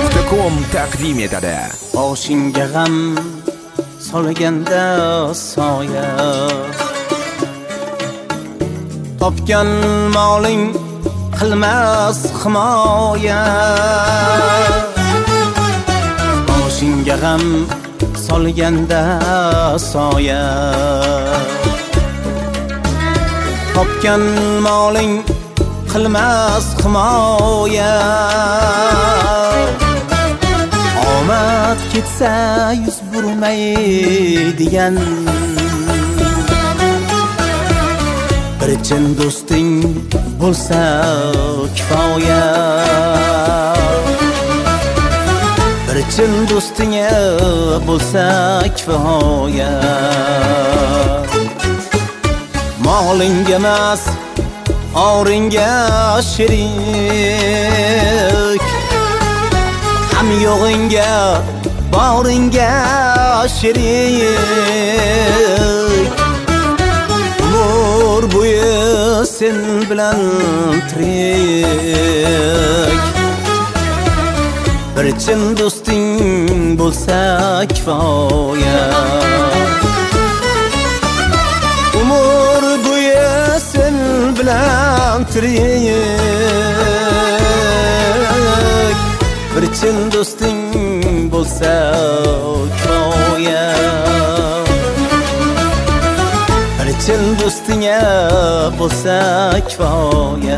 musiqi.com taqdim etadi. Boshingga g'am solganda soya, topgan moling qilmas himoya. Boshingga g'am solganda soya, topgan moling qilmas himoya. Omad ketsa yuz burmaydigan, bir chin do'sting bo'lsa kifoya. Bir chin do'sting bo'lsa kifoya. Moling emas oringga sherik, ham yo'g'ingga boringga sherik. Umr bo'yi sen bilan tirik, bir chin do'sting bo'lsa kifoya. Umr bo'yi sen bilan tirik, bir chin do'sting bo'lsa kifoya. Bir chin do'sting bo'lsa kifoya.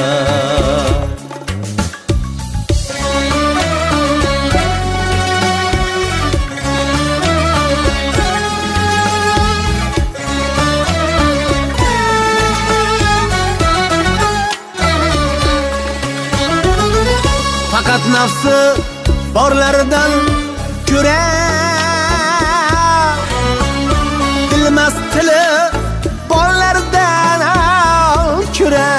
Fakat nafsi borlardan ko'ra, bilmas tili borlardan ko'ra.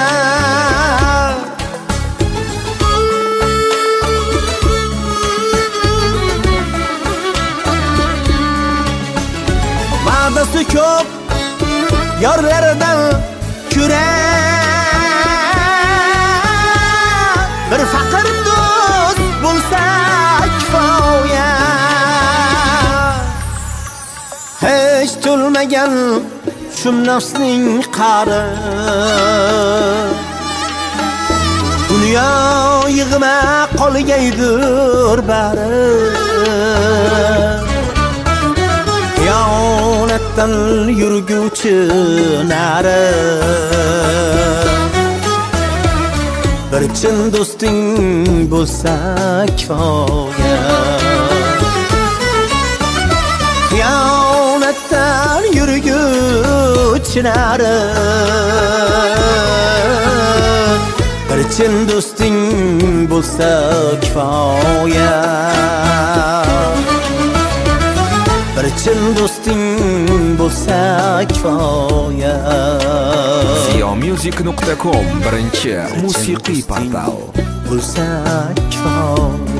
Va'dasi ko'p yorlardan ko'ra, bir faqir do'st bo'lsa kifoya. Hech to'lmagan shum nafsning qari, dunyo yig'ma qolgaydir bari. Xiyonatdan yurguvchi nari, bir chin do'sting bo'lsa kifoya. Xiyonatdan yurguvchi nari, bir chin do'sting bo'lsa kifoya. Bir chin do'sting bo'lsa kifoya. Musiq.com birinchi musiqiy portal bo'lsa kifoya.